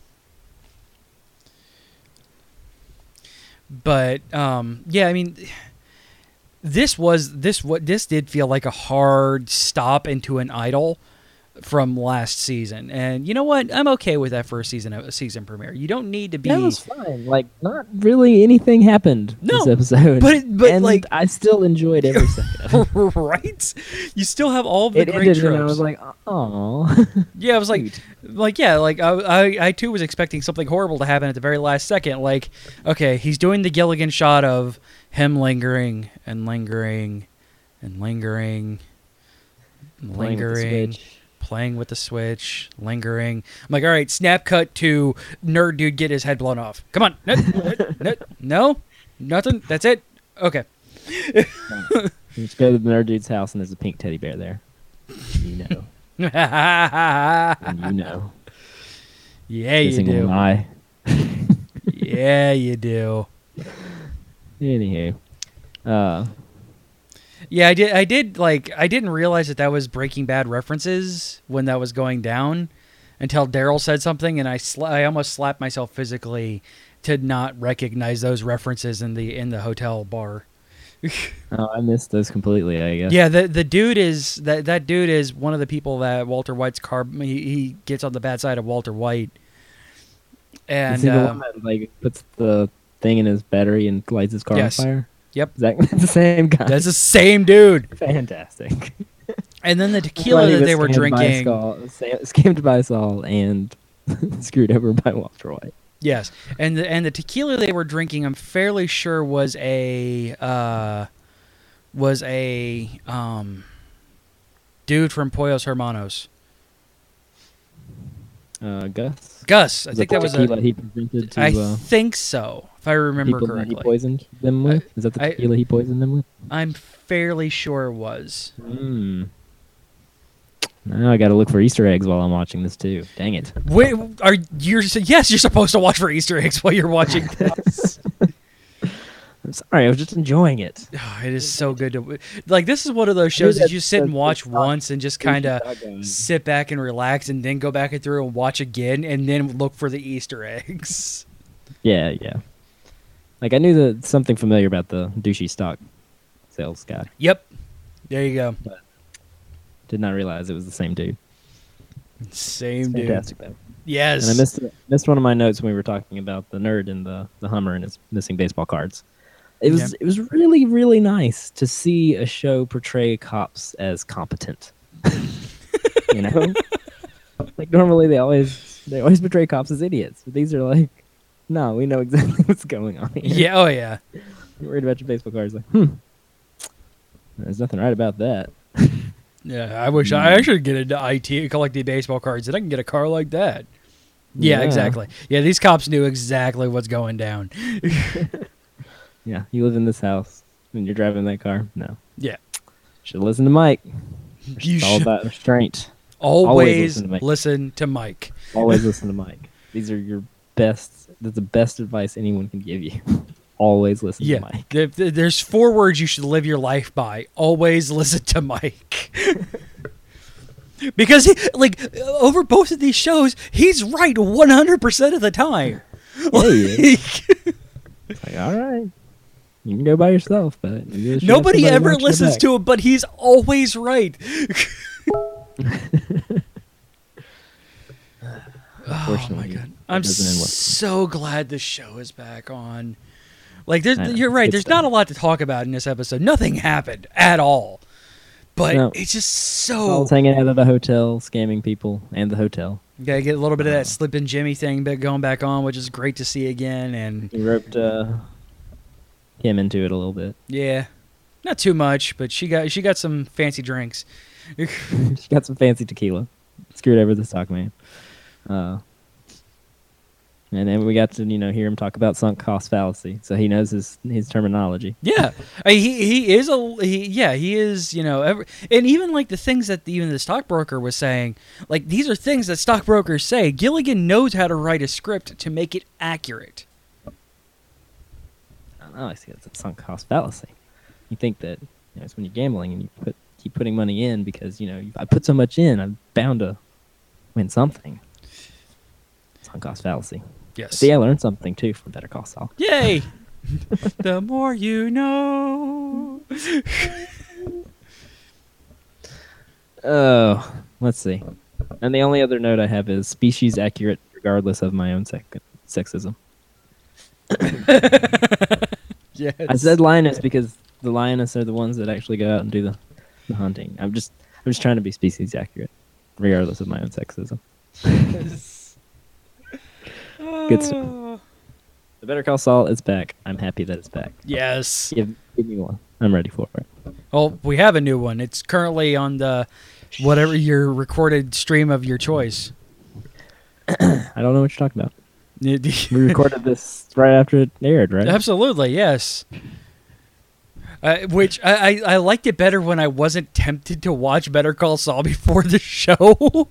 But yeah, I mean, this did feel like a hard stop into an idol from last season, and you know what? I'm okay with that for a season premiere. You don't need to be. That was fine. Like, not really anything happened No, this episode. but and like- I still enjoyed every second of it. Right? You still have all of the It great ended, tropes. and I was like, oh. Yeah, I was like, I too was expecting something horrible to happen at the very last second. Like, okay, he's doing the Gilligan shot of him lingering and lingering and lingering and lingering, playing with the switch, lingering. I'm like, all right, snap cut to nerd dude get his head blown off. Come on, no, nothing. That's it. Okay. You just go to the nerd dude's house, and there's a pink teddy bear there. You know. And you know. Yeah, you Missing do. one eye. Yeah, you do. Anywho. Yeah, I did. Like, I didn't realize that was Breaking Bad references when that was going down, until Daryl said something, and I almost slapped myself physically to not recognize those references in the hotel bar. Oh, I missed those completely, I guess. Yeah, the dude is that dude is one of the people that Walter White's car. He gets on the bad side of Walter White, and Is he the one that, like, puts the thing in his battery and lights his car yes. on fire? Yep. That's the same guy. That's the same dude. Fantastic. And then the tequila that they were drinking. Scammed by Saul and screwed over by Walter White. Yes, and the tequila they were drinking, I'm fairly sure was a dude from Pollos Hermanos. Gus. Gus, I think that was tequila he presented to. I think so, if I remember people correctly. That he poisoned them with. Is that the tequila he poisoned them with? I'm fairly sure it was. Now I got to look for Easter eggs while I'm watching this too. Dang it! Wait, yes, you're supposed to watch for Easter eggs while you're watching this. I'm sorry, I was just enjoying it. Oh, it is so good to like. This is one of those shows that you sit and watch once and just kind of sit back and relax, and then go back and through and watch again, and then look for the Easter eggs. Yeah. Like I knew that something familiar about the douchey stock sales guy. Yep, there you go. But did not realize it was the same dude. Same dude. Fantastic though. Yes. And I missed one of my notes when we were talking about the nerd in the Hummer and his missing baseball cards. It was really, really nice to see a show portray cops as competent. You know? Like normally they always portray cops as idiots. But these are like, no, we know exactly what's going on here. Yeah, oh yeah. You're worried about your baseball cards, like, there's nothing right about that. Yeah, I wish I should get into IT collecting baseball cards and I can get a car like that. Yeah, exactly. Yeah, these cops knew exactly what's going down. Yeah, you live in this house and you're driving that car? No. Yeah. Should listen to Mike. You all about restraint. Always listen to Mike. Always listen to Mike. These are your best. That's the best advice anyone can give you. Always listen to Mike. There's 4 words you should live your life by. Always listen to Mike. Because over both of these shows, he's right 100% of the time. It's like, all right. You can go by yourself, but nobody ever listens to him, but he's always right. Oh my god! I'm so glad the show is back on. Like, you're right. There's not a lot to talk about in this episode. Nothing happened at all. But it's just so. Saul's hanging out at a hotel, scamming people, and the hotel. You gotta get a little bit of that Slippin' Jimmy thing going back on, which is great to see again. And he roped him into it a little bit. Yeah, not too much, but she got some fancy drinks. She got some fancy tequila. Screwed over the stock man. And then we got to hear him talk about sunk cost fallacy, so he knows his terminology. Yeah, he is and even like the things that even the stockbroker was saying, like these are things that stockbrokers say. Gilligan knows how to write a script to make it accurate. I see. It's a sunk cost fallacy. You think that it's when you're gambling and you keep putting money in because I put so much in, I'm bound to win something. Sunk cost fallacy. Yes. See, I learned something too from Better Call Saul. Yay! The more you know. Oh, let's see. And the only other note I have is species accurate regardless of my own sexism. Yes. I said lioness because the lioness are the ones that actually go out and do the hunting. I'm just trying to be species accurate regardless of my own sexism. Good stuff. The Better Call Saul is back. I'm happy that it's back. Yes. Give me one. I'm ready for it. Well, we have a new one. It's currently on the whatever your recorded stream of your choice. I don't know what you're talking about. We recorded this right after it aired, right? Absolutely, yes. Which I liked it better when I wasn't tempted to watch Better Call Saul before the show.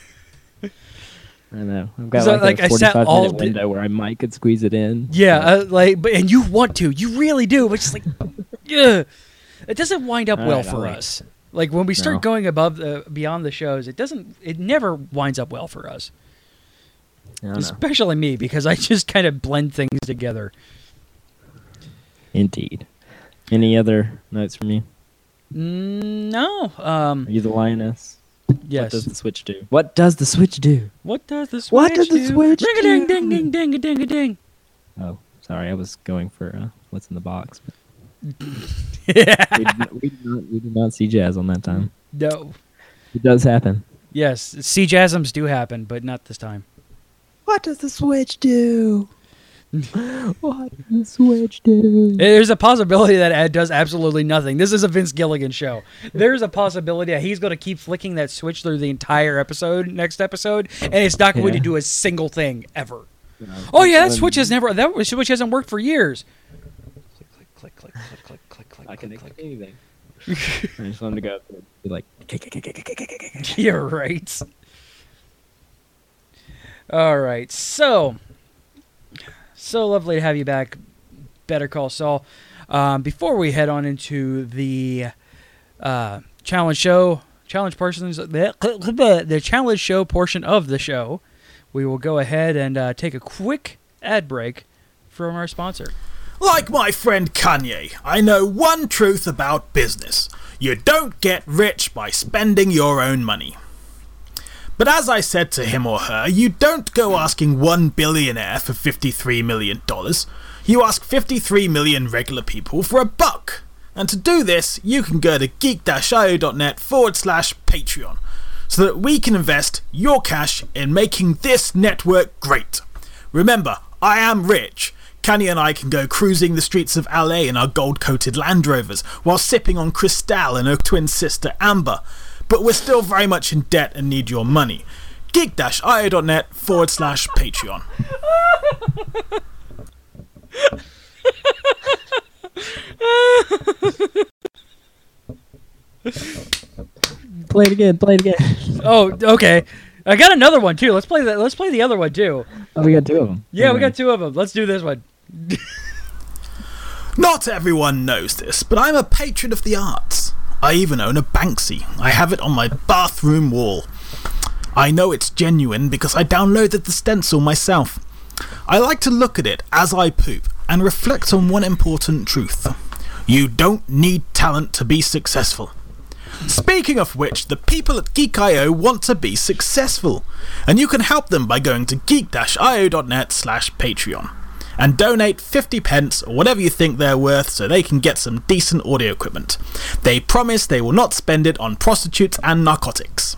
I know. I've got like a 45-minute window where I might could squeeze it in. Yeah, and you want to. You really do. But it's just like, yeah. It doesn't wind up well for us. Like, when we start going beyond the shows, it never winds up well for us. Especially me, because I just kind of blend things together. Indeed. Any other notes from you? No. Are you the lioness? Yes. What does the switch do? What does the switch do? What does the switch do? Ring-a-ding, ding, ding, ding, ding, ding, ding. Oh, sorry. I was going for what's in the box. We did not see Jazz on that time. No. It does happen. Yes, sea-jasms do happen, but not this time. What does the Switch do? What does the Switch do? There's a possibility that Ed does absolutely nothing. This is a Vince Gilligan show. There's a possibility that he's going to keep flicking that switch through the entire next episode, and it's not going to do a single thing ever. Oh yeah, that switch hasn't worked for years. Click, click, click, click, click, click, I can click, click click. anything. I just want him to go up and be like, You're right. All right, so lovely to have you back, Better Call Saul. Before we head on into the challenge show portion of the show, we will go ahead and take a quick ad break from our sponsor. Like my friend Kanye, I know one truth about business. You don't get rich by spending your own money. But as I said to him or her, you don't go asking one billionaire for $53 million. You ask 53 million regular people for $1. And to do this, you can go to geek-io.net/Patreon so that we can invest your cash in making this network great. Remember, I am rich. Kanye and I can go cruising the streets of LA in our gold-coated Land Rovers while sipping on Cristal and her twin sister Amber. But we're still very much in debt and need your money. geek-io.net/Patreon. play it again. Oh, okay. I got another one too. Let's play the other one too. Oh, we got two of them. Yeah, we got two of them. Let's do this one. Not everyone knows this, but I'm a patron of the arts. I even own a Banksy. I have it on my bathroom wall. I know it's genuine because I downloaded the stencil myself. I like to look at it as I poop and reflect on one important truth. You don't need talent to be successful. Speaking of which, the people at Geek.io want to be successful, and you can help them by going to geek-io.net/Patreon and donate 50 pence or whatever you think they're worth so they can get some decent audio equipment. They promise they will not spend it on prostitutes and narcotics.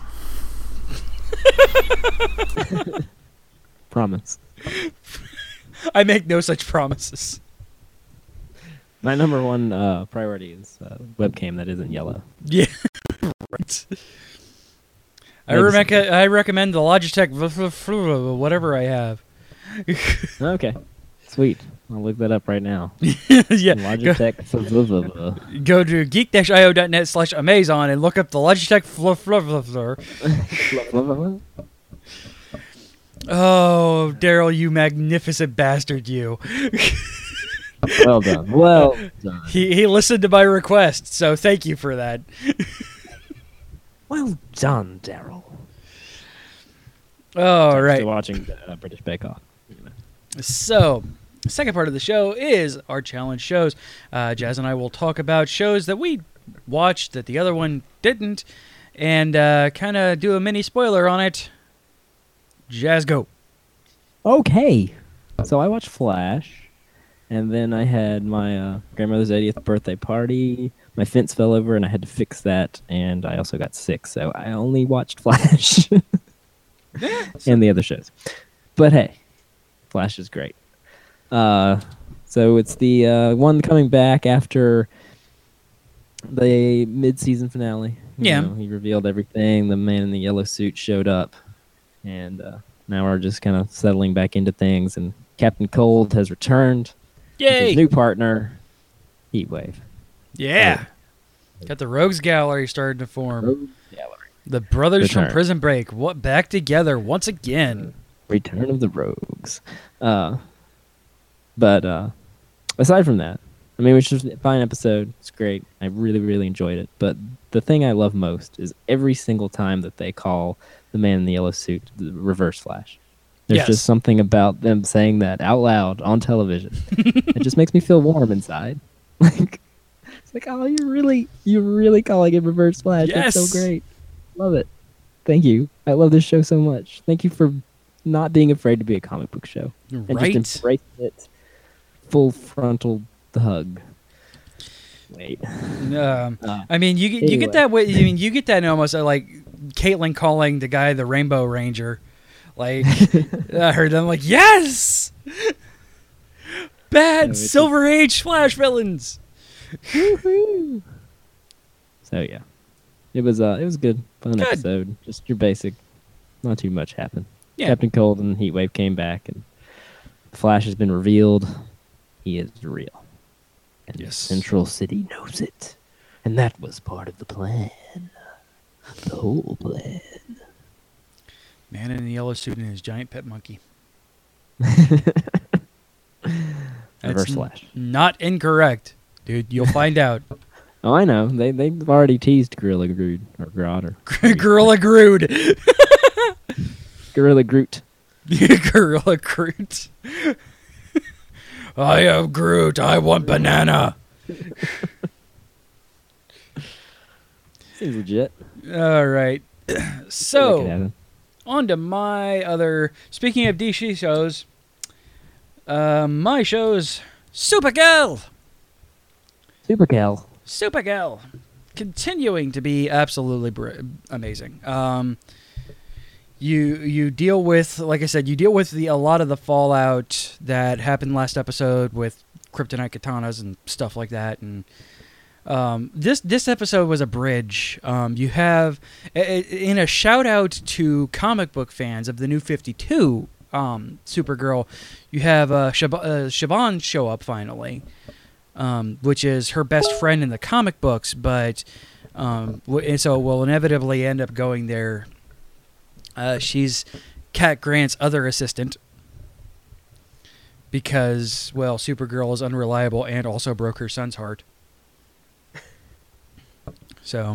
Promise. I make no such promises. My number one priority is webcam that isn't yellow. Yeah. Right. I recommend the Logitech whatever I have. Okay. Sweet. I'll look that up right now. Yeah. Logitech. Go to geek-io.net/Amazon and look up the Logitech Oh, Daryl, you magnificent bastard, you. Well done. Well done. He listened to my request, so thank you for that. Well done, Daryl. All right. Still watching British Bake Off. So, the second part of the show is our challenge shows. Jazz and I will talk about shows that we watched that the other one didn't, and kind of do a mini spoiler on it. Jazz, go. Okay. So I watched Flash, and then I had my grandmother's 80th birthday party. My fence fell over, and I had to fix that, and I also got sick, so I only watched Flash and the other shows. But hey, Flash is great. So it's the one coming back after the mid-season finale. You know, he revealed everything. The man in the yellow suit showed up, and now we're just kind of settling back into things. And Captain Cold has returned. Yay! With his new partner, Heatwave. Yeah. Got the Rogues Gallery starting to form. Rogues Gallery. The brothers Return. from Prison Break, back together once again. Return of the Rogues. But aside from that, I mean, which was a fine episode. It's great. I really, really enjoyed it. But the thing I love most is every single time that they call the man in the yellow suit the Reverse Flash. There's just something about them saying that out loud on television. It just makes me feel warm inside. Like, it's like, oh, you're really calling it Reverse Flash. Yes. That's so great. Love it. Thank you. I love this show so much. Thank you for not being afraid to be a comic book show. And Right. just embrace it. Full frontal hug. Wait. I mean, you Anyway. get that way. I mean, you get that in almost like Caitlyn calling the guy the Rainbow Ranger. Like I heard them like, yes, bad Silver Age Flash villains. Woohoo! So yeah, it was good, fun episode. Just your basic, not too much happened. Yeah. Captain Cold and Heatwave came back, and the Flash has been revealed. He is real, and Yes. Central City knows it, and that was part of the plan, the whole plan. Man in the yellow suit and his giant pet monkey. Reverse Flash. Not incorrect, dude. You'll find out. Oh, I know. They've already teased Gorilla Groot or Grodd or Gorilla Groot. Gorilla Groot. Gorilla Groot. I am Groot. I want banana. Seems legit. All right. That could So, happen. on to my other. Speaking of DC shows, my show's Supergirl. Supergirl. Continuing to be absolutely amazing. You deal with, like I said, you deal with a lot of the fallout that happened last episode with kryptonite katanas and stuff like that, and this episode was a bridge. You have, in a shout out to comic book fans of the New 52 Supergirl, you have Siobhan show up finally, which is her best friend in the comic books, but and so will inevitably end up going there. She's Cat Grant's other assistant because, well, Supergirl is unreliable and also broke her son's heart. So,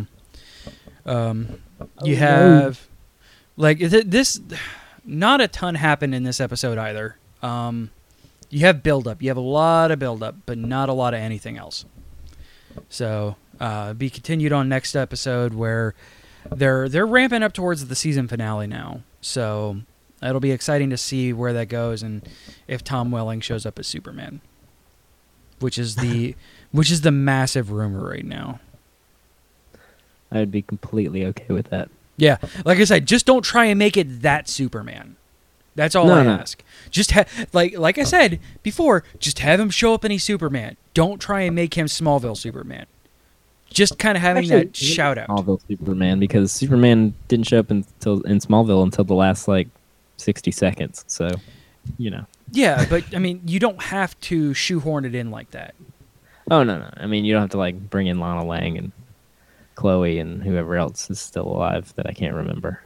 you have, like, this, not a ton happened in this episode either. You have build-up. You have a lot of build-up, but not a lot of anything else. So, be continued on next episode where they're ramping up towards the season finale now. So, it'll be exciting to see where that goes and if Tom Welling shows up as Superman, which is the massive rumor right now. I would be completely okay with that. Yeah, like I said, just don't try and make it that Superman. That's all No. ask. Just like I said before, just have him show up and he's Superman. Don't try and make him Smallville Superman. Just kind of having that shout out. Smallville Superman, because Superman didn't show up in Smallville until the last 60 seconds. So, Yeah, but I mean, you don't have to shoehorn it in like that. Oh no! I mean, you don't have to bring in Lana Lang and Chloe and whoever else is still alive that I can't remember.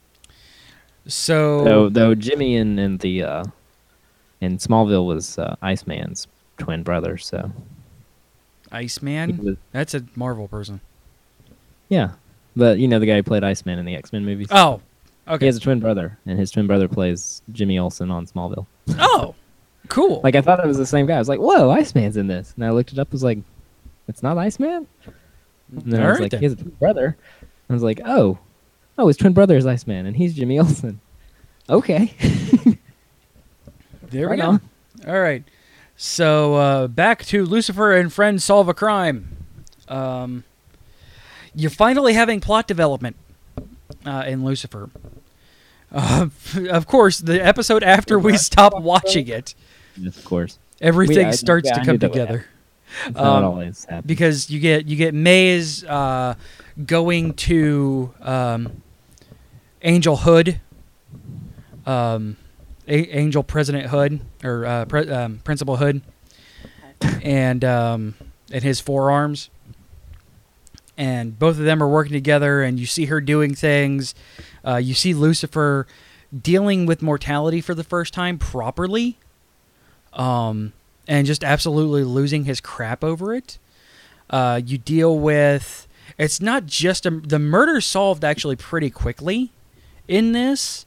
So Though Jimmy in Smallville was Iceman's twin brother, so Iceman? That's a Marvel person. yeah. But the guy who played Iceman in the X-Men movies. Oh, He okay. has a twin brother, and his twin brother plays Jimmy Olsen on Smallville. Oh, cool. I thought it was the same guy. I was like, whoa, Iceman's in this. And I looked it up, was like, it's not Iceman? And then I was Alright like, then. he has a twin brother. I was like, oh, his twin brother is Iceman, and he's Jimmy Olsen. Okay. There we Right go. on. All right. So back to Lucifer and Friends Solve a Crime. You're finally having plot development in Lucifer. Of course, the episode after we stop watching it, Yes, of course. everything I starts to knew come that would together. That's how it always happens. Because you get Maze going to Angel Hood, Angel President Hood or Principal Hood, and his forearms, and both of them are working together. And you see her doing things. You see Lucifer dealing with mortality for the first time properly. And just absolutely losing his crap over it. You deal with... It's not just... the murder solved actually pretty quickly in this.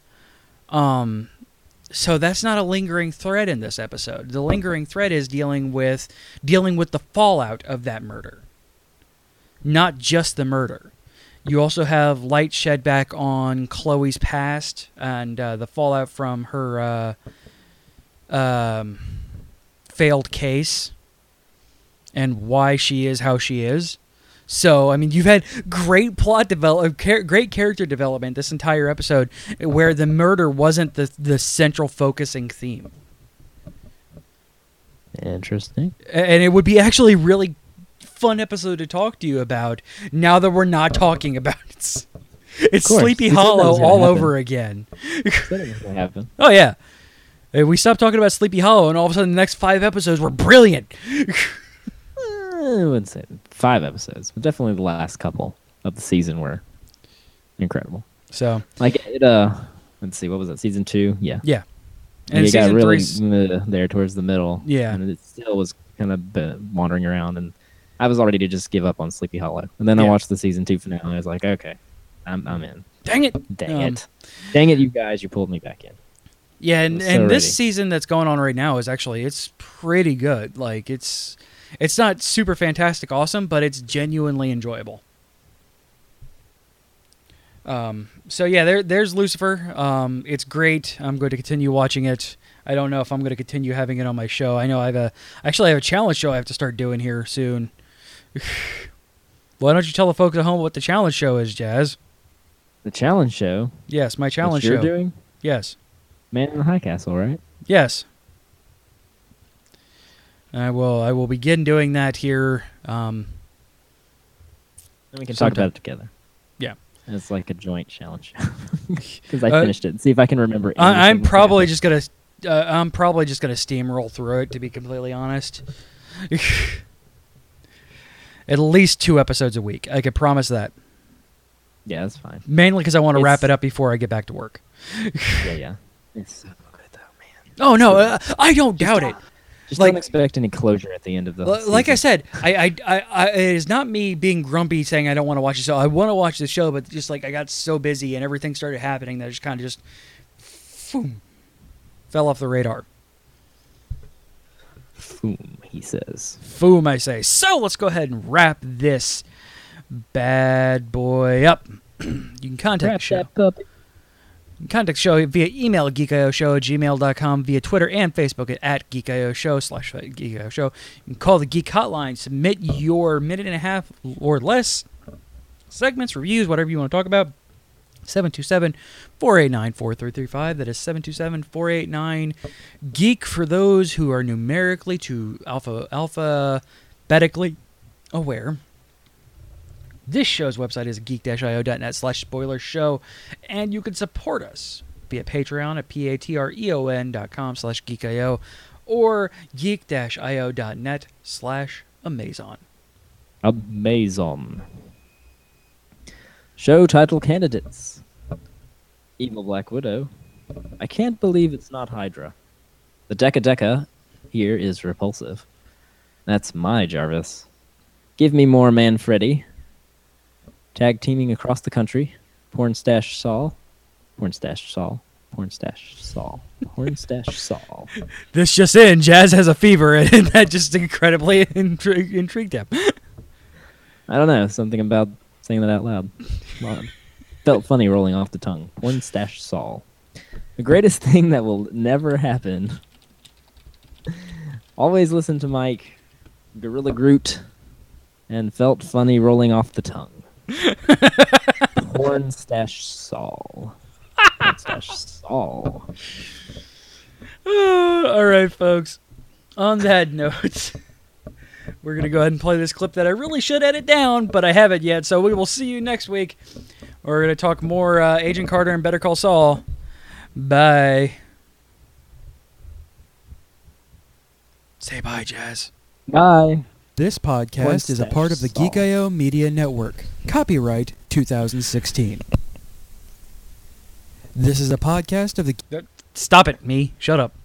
So that's not a lingering thread in this episode. The lingering thread is dealing with the fallout of that murder. Not just the murder. You also have light shed back on Chloe's past and the fallout from her... failed case and why she is how she is. So, I mean, you've had great plot development, great character development this entire episode, where the murder wasn't the central focusing theme. Interesting. And it would be actually really fun episode to talk to you about now that we're not talking about it. It's course. Sleepy You said that Hollow was gonna all happen. over again. That was gonna happen. Oh, yeah. We stopped talking about Sleepy Hollow, and all of a sudden the next 5 episodes were brilliant. I wouldn't say 5 episodes, but definitely the last couple of the season were incredible. So, Like it, let's see, what was it? Season 2? Yeah. yeah. And it got season really three's- there towards the middle. Yeah. And it still was kind of wandering around, and I was ready to just give up on Sleepy Hollow. And then I Yeah. watched the season 2 finale. I was like, okay, I'm in. Dang it. Dang it, you guys, you pulled me back in. Yeah, and, So and this ready. season that's going on right now is actually, it's pretty good. Like, it's not super fantastic awesome, but it's genuinely enjoyable. So yeah, there's Lucifer. It's great. I'm going to continue watching it. I don't know if I'm going to continue having it on my show. I know I have a challenge show I have to start doing here soon. Why don't you tell the folks at home what the challenge show is, Jazz? The challenge show. Yes, my challenge What you're show. doing? Yes. Man in the High Castle, right? Yes. I will begin doing that here. Then we can Sometime. talk about it together. Yeah. It's like a joint challenge because I Uh, finished it. See if I can remember. I'm anything that probably happened. just gonna steamroll through it, to be completely honest. At least 2 episodes a week. I can promise that. Yeah, that's fine. Mainly because I want to wrap It's- it up before I get back to work. Yeah. It's so good though, man. Oh no, I don't doubt it. Just Like- don't expect any closure at the end of the. Like I season. said, it is not me being grumpy saying I don't want to watch the show. I want to watch the show, but just like I got so busy and everything started happening that I just kind of boom, fell off the radar. Boom, he says. Boom, I say. So let's go ahead and wrap this bad boy up. You can contact the show. puppy. You can contact the show via email at geekioshow@gmail.com, via Twitter and Facebook at geekioshow/geekioshow. You can call the Geek Hotline, submit your minute and a half or less segments, reviews, whatever you want to talk about. 727-489-4335. That is 727-489-GEEK for those who are numerically to alphabetically aware. This show's website is geek-io.net/spoiler show, and you can support us via Patreon at patreon.com/geekio or geek-io.net/Amazon. Amazon. Show title candidates. Evil Black Widow. I can't believe it's not Hydra. The Deca Deca here is repulsive. That's my Jarvis. Give me more Manfredi. Tag teaming across the country. Pornstash Saul. Pornstash Saul. Pornstash Saul. Pornstash Saul. This just in, Jazz has a fever, and that just incredibly intrigued him. I don't know, something about saying that out loud. Felt funny rolling off the tongue. Pornstash Saul. The greatest thing that will never happen. Always listen to Mike. Gorilla Groot. And felt funny rolling off the tongue. Pornstash Saul. Pornstash Saul. All right, folks. On that note, we're going to go ahead and play this clip that I really should edit down, but I haven't yet, so we will see you next week. We're going to talk more Agent Carter and Better Call Saul. Bye. Say bye, Jazz. Bye. This podcast is a part of the Geek.io Media Network. Copyright 2016. This is a podcast of the... Stop it, me. Shut up.